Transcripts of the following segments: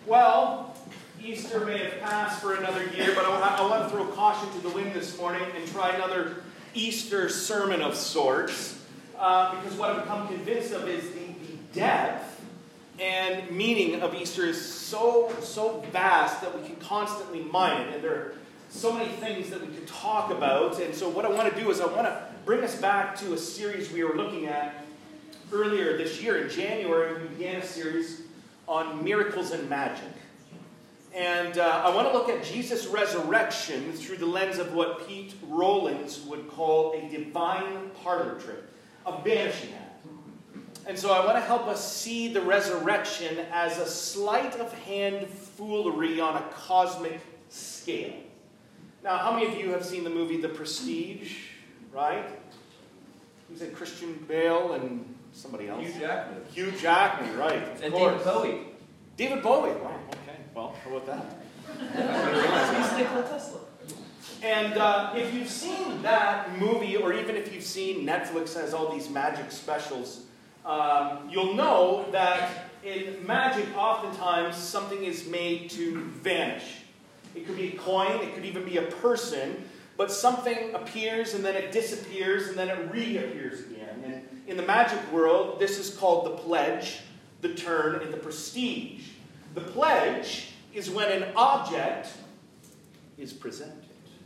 Well, Easter may have passed for another year, but I want to throw caution to the wind this morning and try another Easter sermon of sorts. Because what I've become convinced of is the depth and meaning of Easter is so vast that we can constantly mine it. And there are so many things that we could talk about. And so what I want to do is I want to bring us back to a series we were looking at earlier this year. In January, we began a series on miracles and magic. And I want to look at Jesus' resurrection through the lens of what Pete Rollins would call a divine parlor trick, a vanishing act. And so I want to help us see the resurrection as a sleight of hand foolery on a cosmic scale. Now, how many of you have seen the movie The Prestige, right? Who's it? Christian Bale and somebody else? Hugh Jackman, right. And David Bowie. David Bowie. Wow, okay. Well, how about that? He's Nikola Tesla. And if you've seen that movie, or even if you've seen Netflix has all these magic specials, you'll know that in magic, oftentimes, something is made to vanish. It could be a coin, it could even be a person, but something appears and then it disappears and then it reappears again. And in the magic world, this is called the pledge, the turn, and the prestige. The pledge is when an object is presented.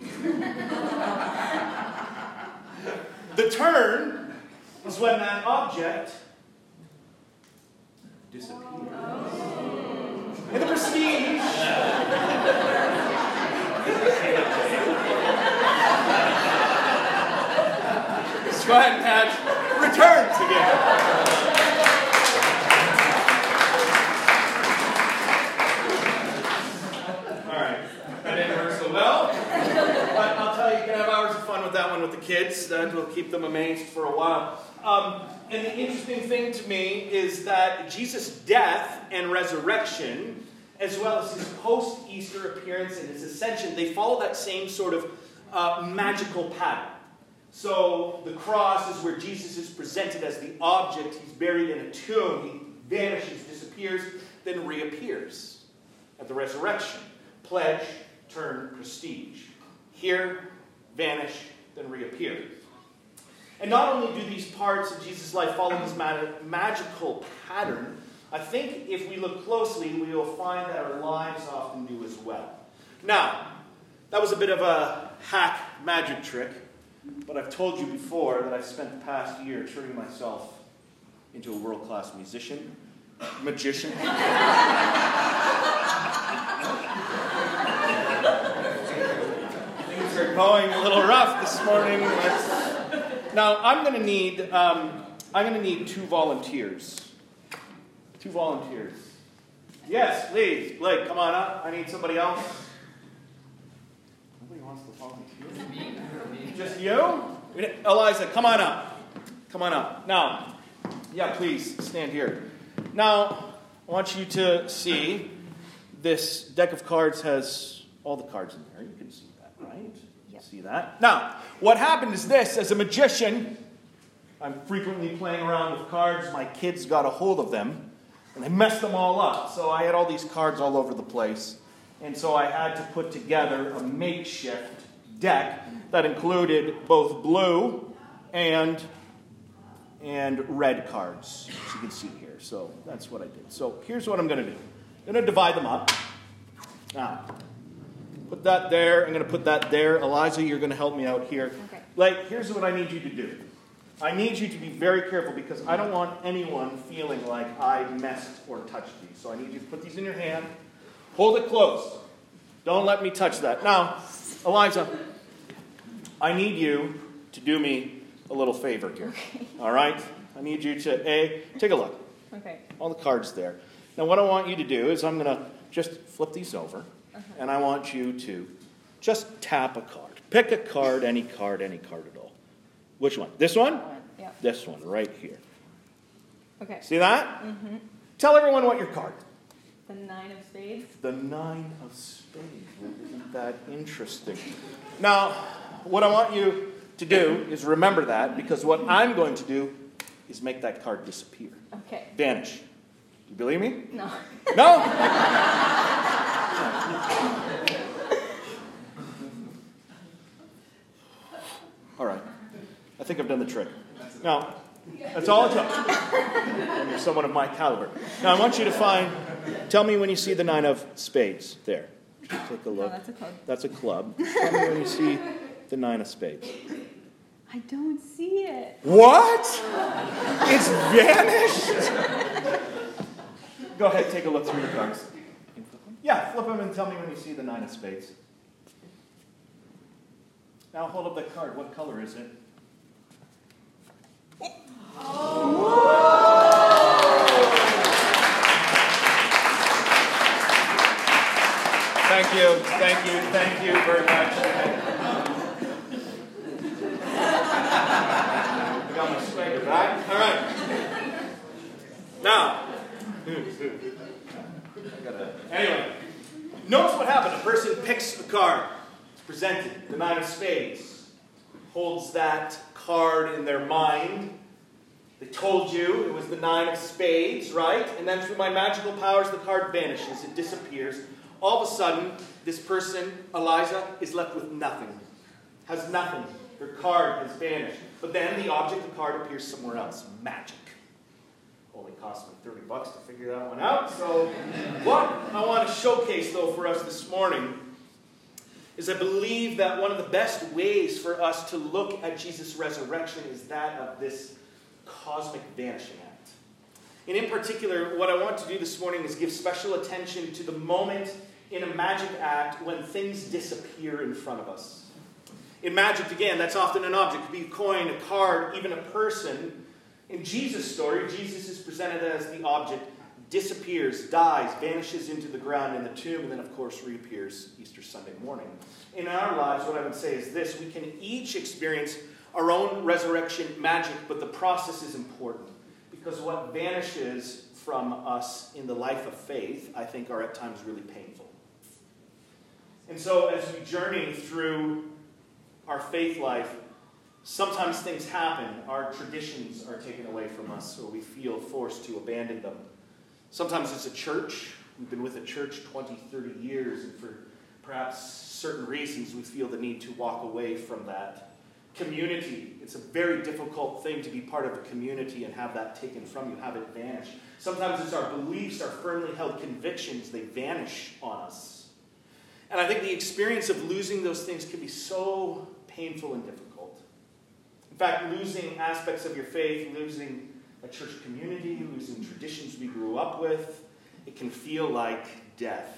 The turn is when that object disappears. And the prestige is when that returns again. That one with the kids. That will keep them amazed for a while. And the interesting thing to me is that Jesus' death and resurrection, as well as his post-Easter appearance and his ascension, they follow that same sort of magical pattern. So the cross is where Jesus is presented as the object. He's buried in a tomb. He vanishes, disappears, then reappears at the resurrection. Pledge, turn, prestige. Here, vanish, then reappear. And not only do these parts of Jesus' life follow this magical pattern, I think if we look closely, we will find that our lives often do as well. Now, that was a bit of a hack magic trick, but I've told you before that I've spent the past year turning myself into a world-class magician. Are going a little rough this morning. Now I'm going to need two volunteers. Two volunteers. Yes, please, Blake, come on up. I need somebody else. Nobody wants to volunteer. Just you? Eliza, come on up. Come on up. Now, yeah, please stand here. Now, I want you to see this deck of cards has all the cards in there. You can see that, right? See that? Now, what happened is this. As a magician, I'm frequently playing around with cards. My kids got a hold of them, and they messed them all up. So I had all these cards all over the place. And so I had to put together a makeshift deck that included both blue and red cards, as you can see here. So that's what I did. So here's what I'm going to do. I'm going to divide them up. Now, put that there. I'm going to put that there. Eliza, you're going to help me out here. Okay. Here's what I need you to do. I need you to be very careful because I don't want anyone feeling like I messed or touched these. So I need you to put these in your hand. Hold it close. Don't let me touch that. Now, Eliza, I need you to do me a little favor here. Okay. All right? I need you to, take a look. Okay. All the cards there. Now, what I want you to do is I'm going to just flip these over. And I want you to just tap a card. Pick a card, any card at all. Which one? This one? Yeah. This one, right here. Okay. See that? Mm-hmm. Tell everyone what your card is. The 9 of spades. The 9 of spades. Isn't that interesting? Now, what I want you to do is remember that, because what I'm going to do is make that card disappear. Okay. Vanish. You believe me? No. No? think I've done the trick. Now, that's all it took. When you're someone of my caliber. Now, I want you to tell me when you see the 9 of spades there. Take a look. No, that's a club. That's a club. Tell me when you see the 9 of spades. I don't see it. What? It's vanished? Go ahead, take a look through your cards. Yeah, flip them and tell me when you see the 9 of spades. Now hold up that card. What color is it? Thank you very much. I got my swagger back. All right. Now, anyway, notice what happened. A person picks a card. It's presented, the 9 of spades. Holds that card in their mind. They told you it was the 9 of spades, right? And then through my magical powers, the card vanishes. It disappears. All of a sudden, this person, Eliza, is left with nothing. Has nothing. Her card has vanished. But then the object of the card appears somewhere else. Magic. Only cost me $30 to figure that one out. So what I want to showcase, though, for us this morning is I believe that one of the best ways for us to look at Jesus' resurrection is that of this cosmic vanishing act. And in particular, what I want to do this morning is give special attention to the moment in a magic act when things disappear in front of us. In magic, again, that's often an object. It could be a coin, a card, even a person. In Jesus' story, Jesus is presented as the object, disappears, dies, vanishes into the ground in the tomb, and then, of course, reappears Easter Sunday morning. In our lives, what I would say is this: we can each experience our own resurrection magic, but the process is important. Because what vanishes from us in the life of faith, I think, are at times really painful. And so as we journey through our faith life, sometimes things happen. Our traditions are taken away from us, or we feel forced to abandon them. Sometimes it's a church. We've been with a church 20, 30 years, and for perhaps certain reasons we feel the need to walk away from that. Community. It's a very difficult thing to be part of a community and have that taken from you, have it vanish. Sometimes it's our beliefs, our firmly held convictions, they vanish on us. And I think the experience of losing those things can be so painful and difficult. In fact, losing aspects of your faith, losing a church community, losing traditions we grew up with, it can feel like death.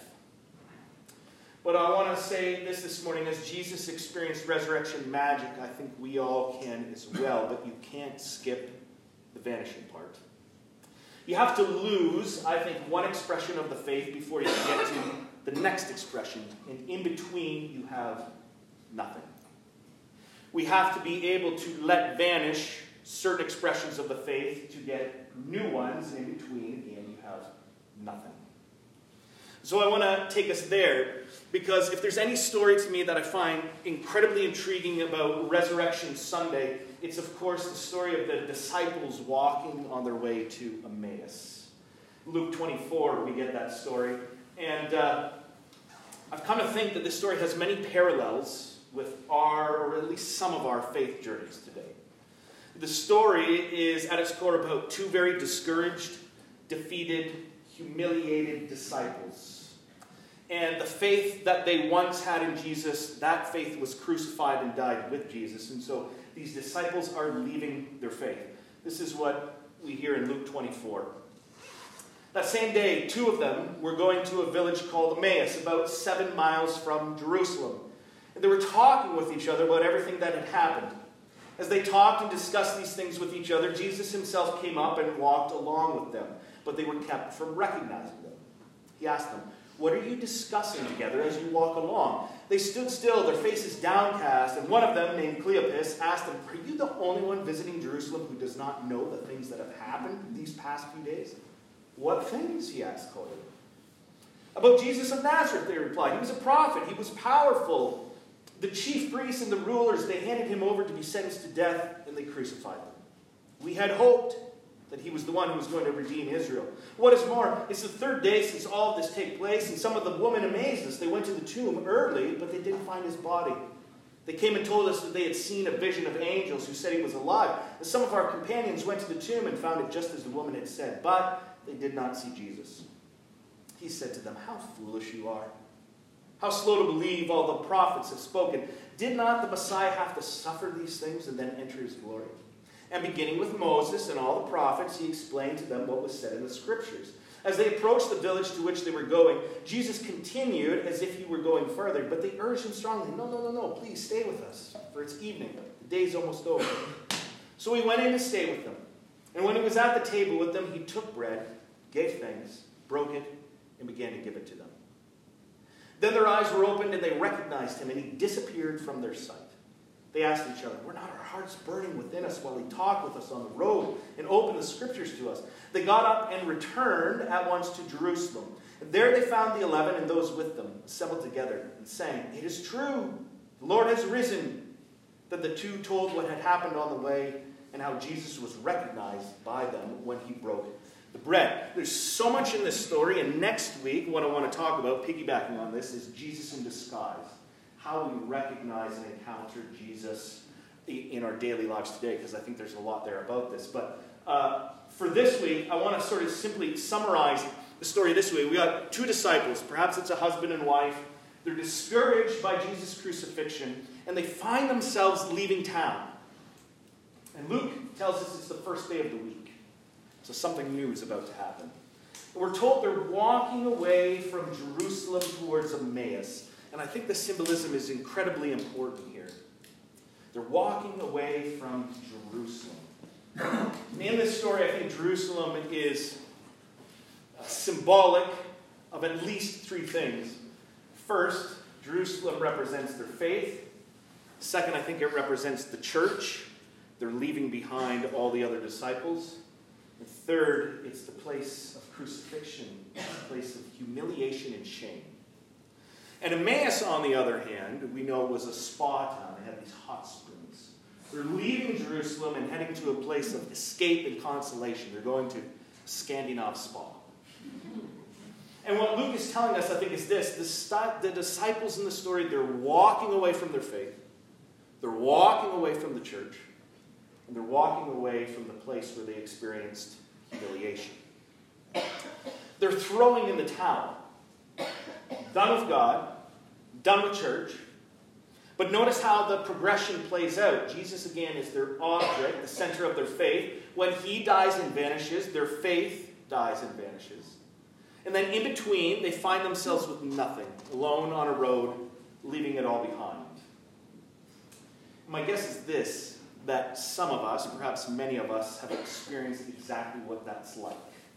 But I want to say this morning, as Jesus experienced resurrection magic, I think we all can as well, but you can't skip the vanishing part. You have to lose, I think, one expression of the faith before you can get to the next expression, and in between you have nothing. We have to be able to let vanish certain expressions of the faith to get new ones, and in between, again, you have nothing. So I want to take us there, because if there's any story to me that I find incredibly intriguing about Resurrection Sunday, it's of course the story of the disciples walking on their way to Emmaus. Luke 24, we get that story. And I've come to think that this story has many parallels with our, or at least some of our faith journeys today. The story is at its core about two very discouraged, defeated, humiliated disciples. And the faith that they once had in Jesus, that faith was crucified and died with Jesus. And so these disciples are leaving their faith. This is what we hear in Luke 24. That same day, two of them were going to a village called Emmaus, about 7 miles from Jerusalem. And they were talking with each other about everything that had happened. As they talked and discussed these things with each other, Jesus himself came up and walked along with them, but they were kept from recognizing them. He asked them, "What are you discussing together as you walk along?" They stood still, their faces downcast, and one of them, named Cleopas, asked them, "Are you the only one visiting Jerusalem who does not know the things that have happened these past few days?" "What things?" he asked coldly. "About Jesus of Nazareth," they replied. "He was a prophet. He was powerful. The chief priests and the rulers, they handed him over to be sentenced to death, and they crucified him. We had hoped that he was the one who was going to redeem Israel. What is more, it's the third day since all of this took place, and some of the women amazed us. They went to the tomb early, but they didn't find his body. They came and told us that they had seen a vision of angels who said he was alive. And some of our companions went to the tomb and found it just as the woman had said, but they did not see Jesus. He said to them, how foolish you are. How slow to believe all the prophets have spoken. Did not the Messiah have to suffer these things and then enter his glory? And beginning with Moses and all the prophets, he explained to them what was said in the scriptures. As they approached the village to which they were going, Jesus continued as if he were going further, but they urged him strongly, no, please stay with us, for it's evening. The day's almost over. So he went in to stay with them. And when he was at the table with them, he took bread, gave thanks, broke it, and began to give it to them. Then their eyes were opened and they recognized him, and he disappeared from their sight. They asked each other, were not our hearts burning within us while he talked with us on the road and opened the scriptures to us? They got up and returned at once to Jerusalem. And there they found the 11 and those with them assembled together and saying, it is true, the Lord has risen. Then the two told what had happened on the way and how Jesus was recognized by them when he broke the bread. There's so much in this story, and next week what I want to talk about, piggybacking on this, is Jesus in disguise. How we recognize and encounter Jesus in our daily lives today, because I think there's a lot there about this. But for this week, I want to sort of simply summarize the story this way. We got two disciples, perhaps it's a husband and wife. They're discouraged by Jesus' crucifixion, and they find themselves leaving town. And Luke tells us it's the first day of the week. So something new is about to happen. And we're told they're walking away from Jerusalem towards Emmaus. And I think the symbolism is incredibly important here. They're walking away from Jerusalem. In this story, I think Jerusalem is symbolic of at least three things. First, Jerusalem represents their faith. Second, I think it represents the church. They're leaving behind all the other disciples. And third, it's the place of crucifixion, the place of humiliation and shame. And Emmaus, on the other hand, we know was a spa town. It had these hot springs. They're leaving Jerusalem and heading to a place of escape and consolation. They're going to Scandinavia Spa. And what Luke is telling us, I think, is this. The disciples in the story, they're walking away from their faith. They're walking away from the church. And they're walking away from the place where they experienced humiliation. They're throwing in the towel. Done with God. Done with church. But notice how the progression plays out. Jesus, again, is their object, the center of their faith. When he dies and vanishes, their faith dies and vanishes. And then in between, they find themselves with nothing, alone on a road, leaving it all behind. My guess is this, that some of us, perhaps many of us, have experienced exactly what that's like.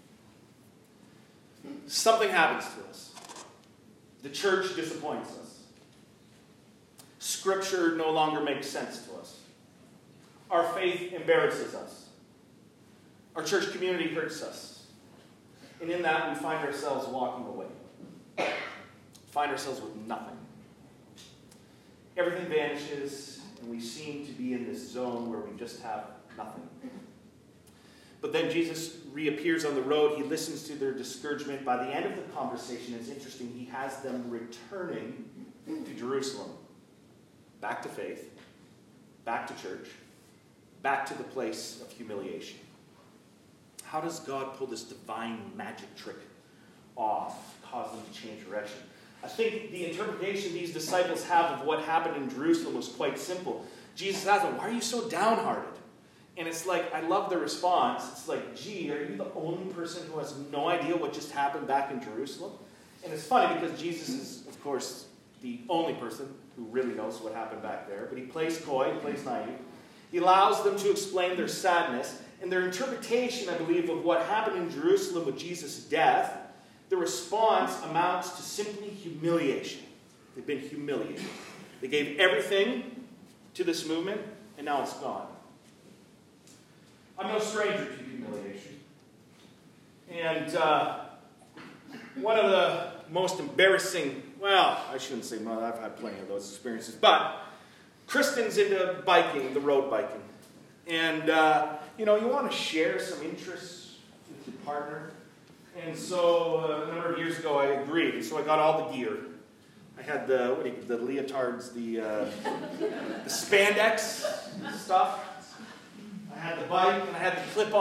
Something happens to us. The church disappoints us. Scripture no longer makes sense to us. Our faith embarrasses us. Our church community hurts us. And in that, we find ourselves walking away. Find ourselves with nothing. Everything vanishes, and we seem to be in this zone where we just have nothing. But then Jesus reappears on the road. He listens to their discouragement. By the end of the conversation, it's interesting, he has them returning to Jerusalem. Back to faith, back to church, back to the place of humiliation. How does God pull this divine magic trick off, cause them to change direction? I think the interpretation these disciples have of what happened in Jerusalem was quite simple. Jesus asked them, why are you so downhearted? And it's like, I love the response. It's like, gee, are you the only person who has no idea what just happened back in Jerusalem? And it's funny because Jesus is, of course, the only person who really knows what happened back there. But he plays coy, he plays naive. He allows them to explain their sadness. And their interpretation, I believe, of what happened in Jerusalem with Jesus' death, the response amounts to simply humiliation. They've been humiliated. They gave everything to this movement, and now it's gone. I'm no stranger to humiliation. And one of the most embarrassing, well, I shouldn't say, well, I've had plenty of those experiences, but Kristen's into biking, the road biking. And, you want to share some interests with your partner. And so a number of years ago, I agreed. So I got all the gear. I had the leotards, the spandex stuff. I had the bike, and I had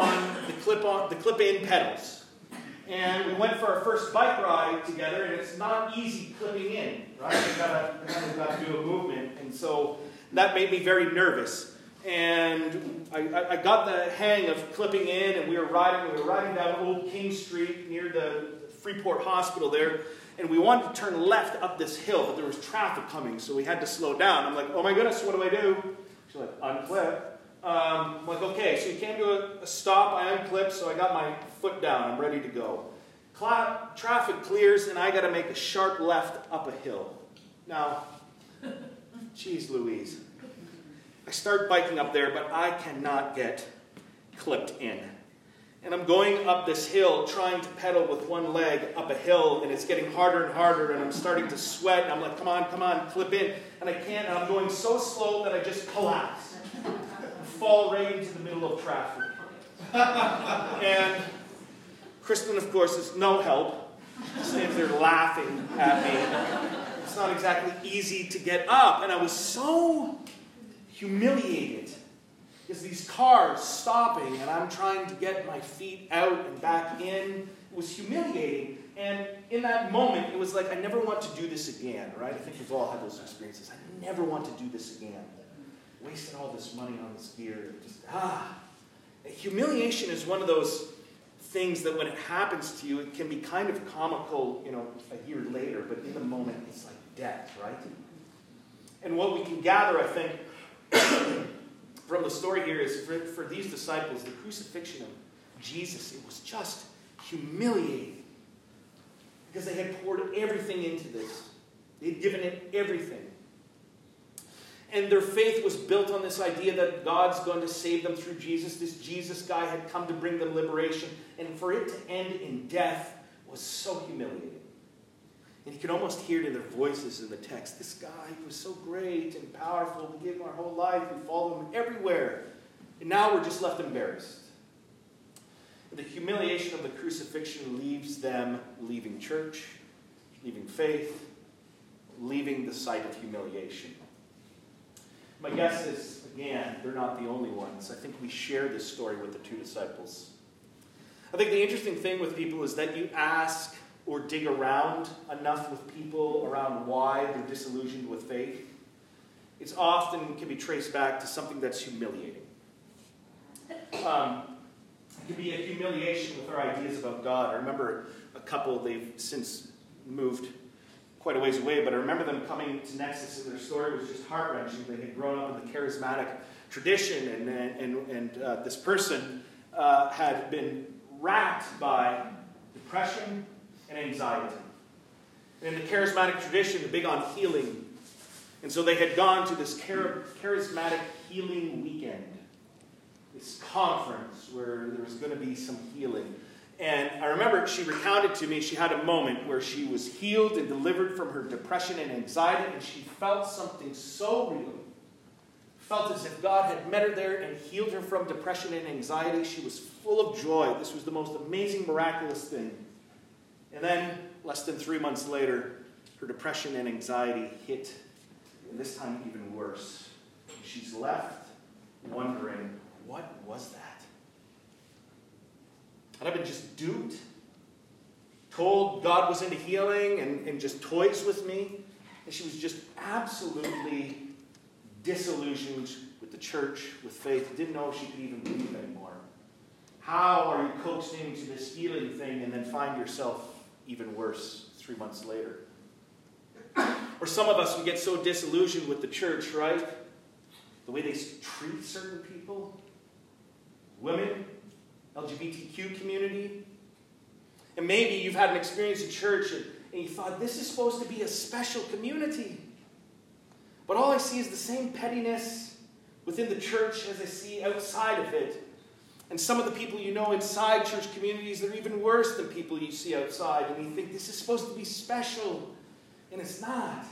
the clip-in pedals. And we went for our first bike ride together, and it's not easy clipping in, right? You've got to do a movement, and so that made me very nervous. And I got the hang of clipping in, and we were riding down Old King Street near the Freeport Hospital there, and we wanted to turn left up this hill, but there was traffic coming, so we had to slow down. I'm like, oh my goodness, what do I do? She's like, unclip. I'm like, okay, so you can't do a stop. I unclip, so I got my foot down. I'm ready to go. Traffic clears, and I got to make a sharp left up a hill. Now, geez Louise. I start biking up there, but I cannot get clipped in. And I'm going up this hill, trying to pedal with one leg up a hill, and it's getting harder and harder, and I'm starting to sweat, and I'm like, come on, clip in. And I can't, and I'm going so slow that I just collapse. Fall right into the middle of traffic. And Kristen, of course, is no help. She stands there laughing at me. It's not exactly easy to get up. And I was so humiliated because these cars stopping and I'm trying to get my feet out and back in. It was humiliating. And in that moment, it was like, I never want to do this again, right? I think we've all had those experiences. I never want to do this again. Wasting all this money on this gear. Humiliation is one of those things that when it happens to you, it can be kind of comical, a year later, but in the moment, it's like death, right? And what we can gather, I think, from the story here is for these disciples, the crucifixion of Jesus, it was just humiliating. Because they had poured everything into this. They had given it everything. And their faith was built on this idea that God's going to save them through Jesus. This Jesus guy had come to bring them liberation. And for it to end in death was so humiliating. And you can almost hear it in their voices in the text. This guy, he was so great and powerful. We gave him our whole life. We followed him everywhere. And now we're just left embarrassed. And the humiliation of the crucifixion leaves them leaving church, leaving faith, leaving the site of humiliation. My guess is, again, they're not the only ones. I think we share this story with the two disciples. I think the interesting thing with people is that you ask or dig around enough with people around why they're disillusioned with faith. It's often can be traced back to something that's humiliating. It can be a humiliation with our ideas about God. I remember a couple, they've since moved quite a ways away, but I remember them coming to Nexus, and their story was just heart-wrenching. They had grown up in the charismatic tradition, and this person had been racked by depression and anxiety. And in the charismatic tradition, they're big on healing. And so they had gone to this charismatic healing weekend, this conference where there was going to be some healing. And I remember she recounted to me she had a moment where she was healed and delivered from her depression and anxiety, and she felt something so real. Felt as if God had met her there and healed her from depression and anxiety. She was full of joy. This was the most amazing, miraculous thing. And then, less than 3 months later, her depression and anxiety hit, and this time even worse. She's left wondering, what was that? Had I been just duped? Told God was into healing and just toys with me? And she was just absolutely disillusioned with the church, with faith. Didn't know if she could even believe anymore. How are you coaxed into this healing thing and then find yourself even worse 3 months later? Or some of us, we get so disillusioned with the church, right? The way they treat certain people, women, LGBTQ community. And maybe you've had an experience in church and you thought, this is supposed to be a special community. But all I see is the same pettiness within the church as I see outside of it. And some of the people you know inside church communities are even worse than people you see outside. And you think, this is supposed to be special. And it's not.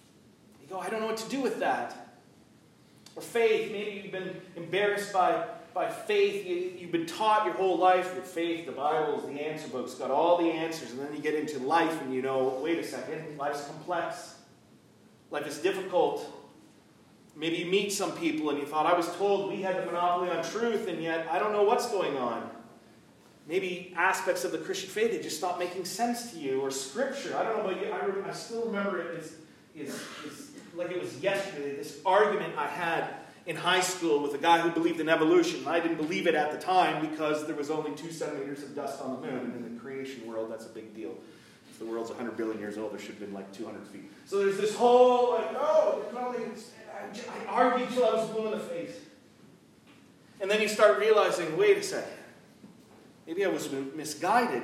You go, I don't know what to do with that. Or faith, maybe you've been embarrassed by by faith, you've been taught your whole life that faith, the Bible, is the answer book. It's got all the answers. And then you get into life and you know, wait a second, life's complex. Life is difficult. Maybe you meet some people and you thought, I was told we had the monopoly on truth, and yet I don't know what's going on. Maybe aspects of the Christian faith, they just stopped making sense to you, or Scripture. I don't know about you. I still remember it as like it was yesterday, this argument I had in high school with a guy who believed in evolution. I didn't believe it at the time because there was only 2 centimeters of dust on the moon, and in the creation world, that's a big deal. If the world's 100 billion years old, there should have been like 200 feet. So there's this whole, like, I argued till I was blue in the face. And then you start realizing, wait a second, maybe I was misguided.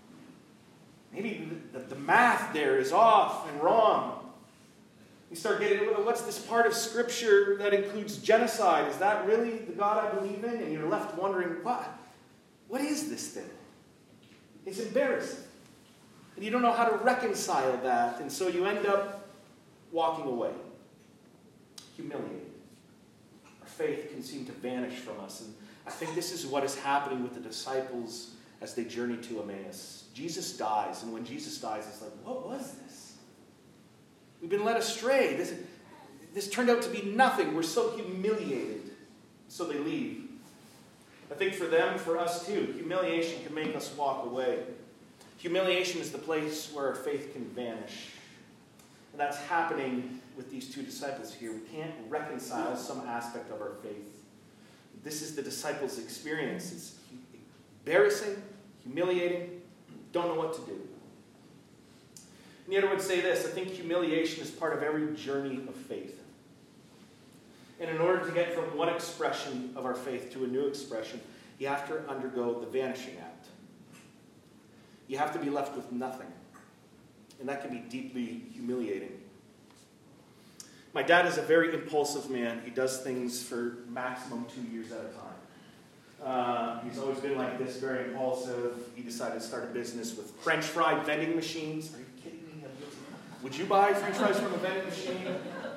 Maybe the math there is off and wrong. You start getting, what's this part of Scripture that includes genocide? Is that really the God I believe in? And you're left wondering, what is this thing? It's embarrassing. And you don't know how to reconcile that. And so you end up walking away, humiliated. Our faith can seem to vanish from us. And I think this is what is happening with the disciples as they journey to Emmaus. Jesus dies, and when Jesus dies, it's like, what was this? We've been led astray. This turned out to be nothing. We're so humiliated. So they leave. I think for them, for us too, humiliation can make us walk away. Humiliation is the place where our faith can vanish. And that's happening with these 2 disciples here. We can't reconcile some aspect of our faith. This is the disciples' experience. It's embarrassing, humiliating, don't know what to do. And yet I would say this, I think humiliation is part of every journey of faith. And in order to get from one expression of our faith to a new expression, you have to undergo the vanishing act. You have to be left with nothing. And that can be deeply humiliating. My dad is a very impulsive man. He does things for maximum 2 years at a time. He's always been like this, very impulsive. He decided to start a business with French fry vending machines. Are you kidding me? Would you buy French fries from a vending machine?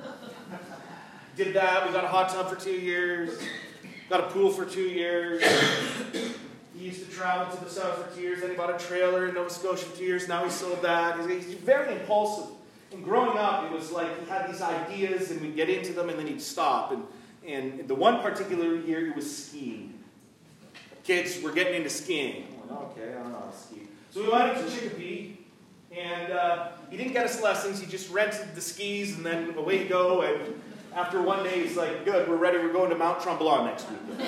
Did that. We got a hot tub for 2 years. Got a pool for 2 years. He used to travel to the south for 2 years. Then he bought a trailer in Nova Scotia for 2 years. Now he sold that. He's very impulsive. And growing up, it was like he had these ideas, and we'd get into them, and then he'd stop. And the one particular year, he was skiing. Kids were getting into skiing. I went, okay, I don't know how to ski. So we went to Chicopee, and he didn't get us lessons. He just rented the skis, and then away you go. And after one day, he's like, good, we're ready. We're going to Mount Tremblant next week.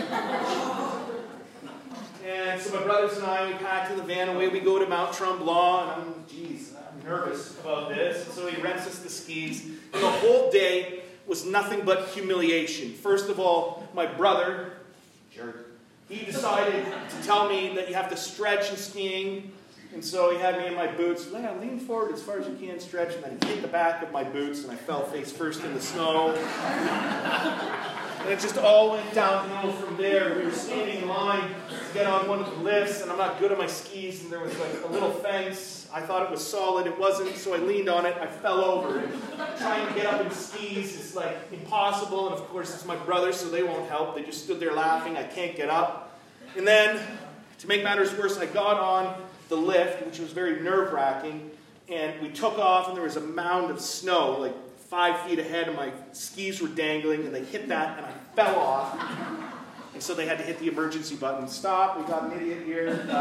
And so my brothers and I, we packed in the van, away we go to Mount Tremblant, and I'm nervous about this. And so he rents us the skis. And the whole day was nothing but humiliation. First of all, my brother, jerk, he decided to tell me that you have to stretch in skiing. And so he had me in my boots. Yeah, lean forward as far as you can, stretch. And then he hit the back of my boots, and I fell face first in the snow. And it just all went downhill from there. We were standing in line to get on one of the lifts, and I'm not good at my skis, and there was like a little fence. I thought it was solid. It wasn't, so I leaned on it. I fell over. And trying to get up in skis is like impossible. And of course, it's my brother, so they won't help. They just stood there laughing. I can't get up. And then, to make matters worse, I got on the lift, which was very nerve-wracking, and we took off, and there was a mound of snow, like 5 feet ahead, and my skis were dangling, and they hit that, and I fell off. And so they had to hit the emergency button. Stop, we got an idiot here. And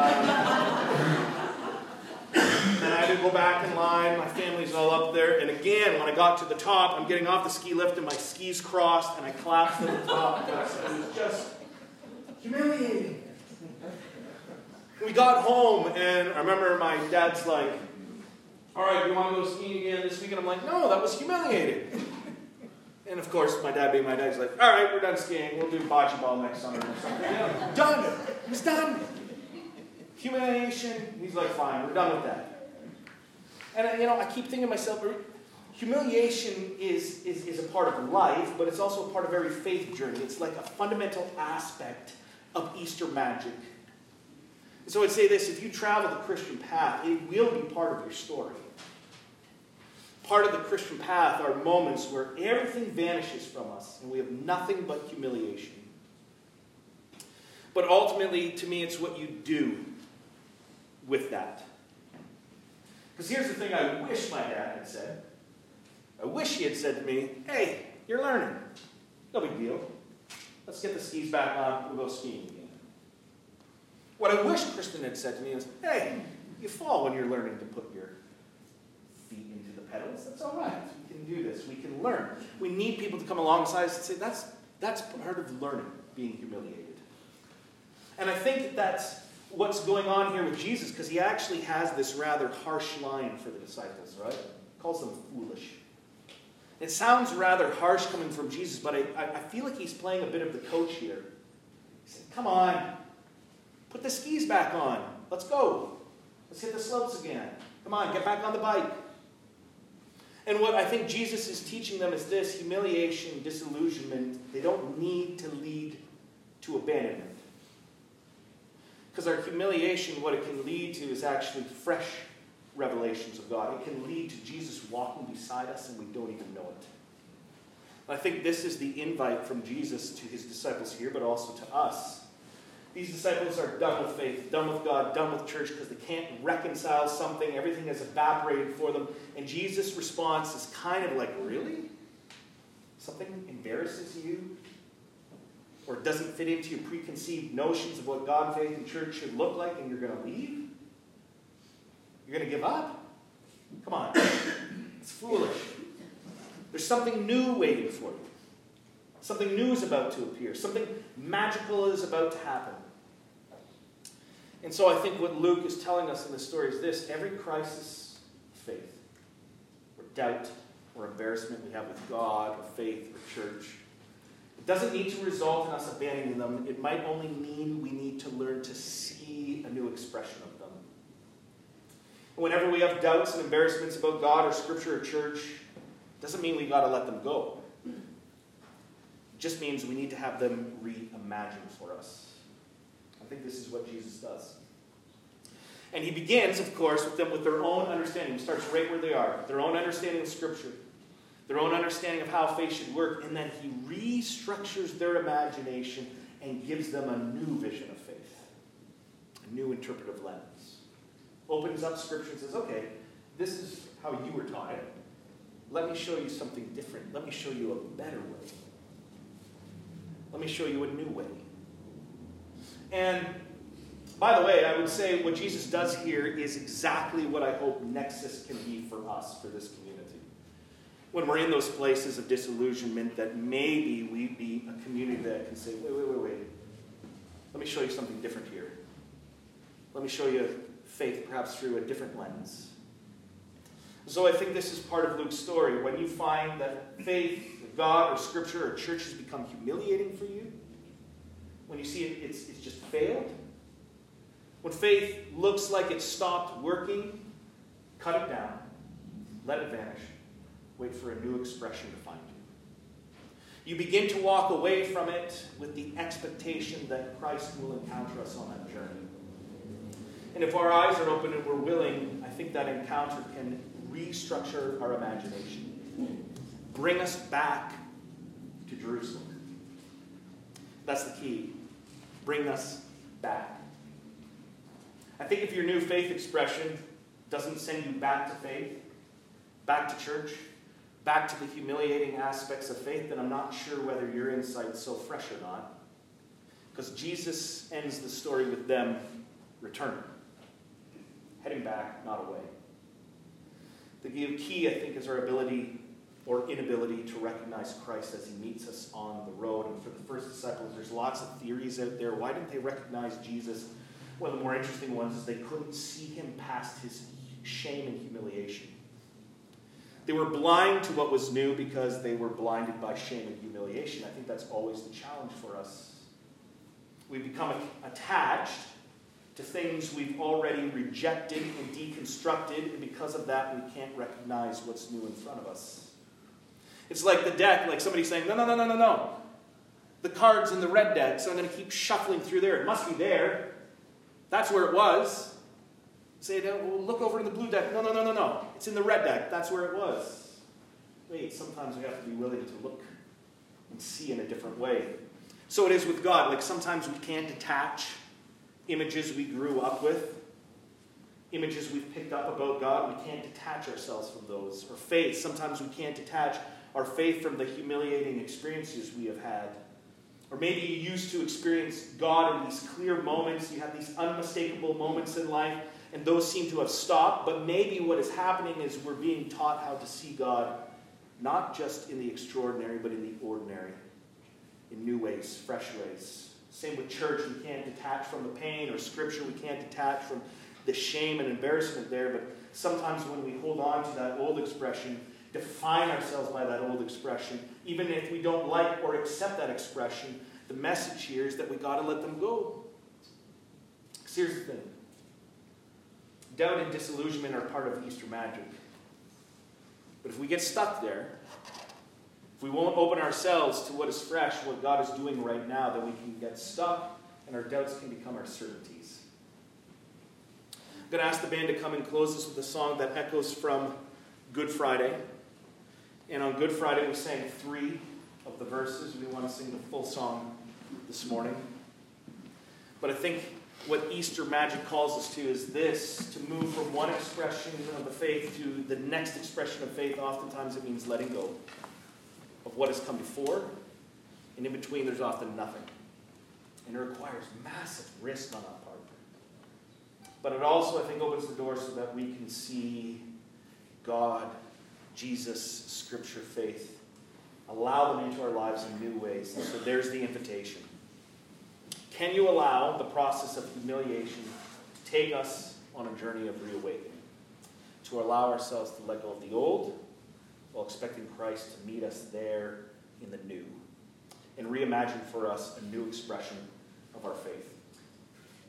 I had to go back in line. My family's all up there. And again, when I got to the top, I'm getting off the ski lift, and my skis crossed, and I collapsed at the top. It was just humiliating. We got home, and I remember my dad's like, all right, you want to go skiing again this week? And I'm like, no, that was humiliating. And of course, my dad being my dad, he's like, all right, we're done skiing. We'll do bocce ball next summer or something. Done. It was done. Humiliation. He's like, fine, we're done with that. And I keep thinking to myself, humiliation is a part of life, but it's also a part of every faith journey. It's like a fundamental aspect of Easter magic. So I'd say this, if you travel the Christian path, it will be part of your story. Part of the Christian path are moments where everything vanishes from us and we have nothing but humiliation. But ultimately, to me, it's what you do with that. Because here's the thing I wish my dad had said. I wish he had said to me, hey, you're learning. No big deal. Let's get the skis back on. We'll go skiing again. What I wish Kristen had said to me is, hey, you fall when you're learning to put your feet into the pedals. That's all right. We can do this. We can learn. We need people to come alongside us and say, that's part of learning, being humiliated. And I think that's what's going on here with Jesus, because he actually has this rather harsh line for the disciples, right? He calls them foolish. It sounds rather harsh coming from Jesus, but I feel like he's playing a bit of the coach here. He said, come on, put the skis back on. Let's go. Let's hit the slopes again. Come on, get back on the bike. And what I think Jesus is teaching them is this: humiliation, disillusionment, they don't need to lead to abandonment. Because our humiliation, what it can lead to is actually fresh revelations of God. It can lead to Jesus walking beside us and we don't even know it. And I think this is the invite from Jesus to his disciples here, but also to us. These disciples are done with faith, done with God, done with church because they can't reconcile something. Everything has evaporated for them. And Jesus' response is kind of like, really? Something embarrasses you? Or doesn't fit into your preconceived notions of what God, faith, and church should look like, and you're going to leave? You're going to give up? Come on. It's foolish. There's something new waiting for you. Something new is about to appear. Something magical is about to happen. And so I think what Luke is telling us in this story is this: every crisis of faith, or doubt, or embarrassment we have with God, or faith, or church, it doesn't need to result in us abandoning them. It might only mean we need to learn to see a new expression of them. And whenever we have doubts and embarrassments about God, or Scripture, or church, it doesn't mean we've got to let them go. It just means we need to have them reimagined for us. I think this is what Jesus does. And he begins, of course, with them with their own understanding. He starts right where they are. Their own understanding of Scripture. Their own understanding of how faith should work. And then he restructures their imagination and gives them a new vision of faith. A new interpretive lens. Opens up Scripture and says, okay, this is how you were taught it. Let me show you something different. Let me show you a better way. Let me show you a new way. And by the way, I would say what Jesus does here is exactly what I hope Nexus can be for us, for this community. When we're in those places of disillusionment, that maybe we be a community that can say, wait. Let me show you something different here. Let me show you faith perhaps through a different lens. So I think this is part of Luke's story. When you find that faith, God, or Scripture, or church has become humiliating for you, when you see it's just failed, when faith looks like it stopped working, cut it down, let it vanish, wait for a new expression to find you. You begin to walk away from it with the expectation that Christ will encounter us on that journey. And if our eyes are open and we're willing, I think that encounter can restructure our imagination. Bring us back to Jerusalem. That's the key. Bring us back. I think if your new faith expression doesn't send you back to faith, back to church, back to the humiliating aspects of faith, then I'm not sure whether your insight's so fresh or not. Because Jesus ends the story with them returning. Heading back, not away. The key, I think, is our ability or inability to recognize Christ as he meets us on the road. And for the first disciples, there's lots of theories out there. Why didn't they recognize Jesus? One of the more interesting ones is they couldn't see him past his shame and humiliation. They were blind to what was new because they were blinded by shame and humiliation. I think that's always the challenge for us. We become attached to things we've already rejected and deconstructed, and because of that, we can't recognize what's new in front of us. It's like the deck, like somebody saying, no. The card's in the red deck, so I'm going to keep shuffling through there. It must be there. That's where it was. Say, well, look over in the blue deck. No. It's in the red deck. That's where it was. Wait, sometimes we have to be willing to look and see in a different way. So it is with God. Like sometimes we can't detach images we grew up with, images we've picked up about God. We can't detach ourselves from those. Or faith. Sometimes we can't detach our faith from the humiliating experiences we have had. Or maybe you used to experience God in these clear moments. You have these unmistakable moments in life, and those seem to have stopped. But maybe what is happening is we're being taught how to see God, not just in the extraordinary, but in the ordinary, in new ways, fresh ways. Same with church. We can't detach from the pain, or Scripture. We can't detach from the shame and embarrassment there. But sometimes when we hold on to that old expression, define ourselves by that old expression, even if we don't like or accept that expression, the message here is that we got to let them go. Because here's the thing. Doubt and disillusionment are part of Easter magic. But if we get stuck there, if we won't open ourselves to what is fresh, what God is doing right now, then we can get stuck and our doubts can become our certainties. I'm going to ask the band to come and close us with a song that echoes from Good Friday. And on Good Friday, we sang 3 of the verses. We want to sing the full song this morning. But I think what Easter magic calls us to is this: to move from one expression of the faith to the next expression of faith. Oftentimes it means letting go of what has come before. And in between, there's often nothing. And it requires massive risk on our part. But it also, I think, opens the door so that we can see God, Jesus, Scripture, faith, allow them into our lives in new ways. And so there's the invitation. Can you allow the process of humiliation to take us on a journey of reawakening? To allow ourselves to let go of the old while expecting Christ to meet us there in the new and reimagine for us a new expression of our faith.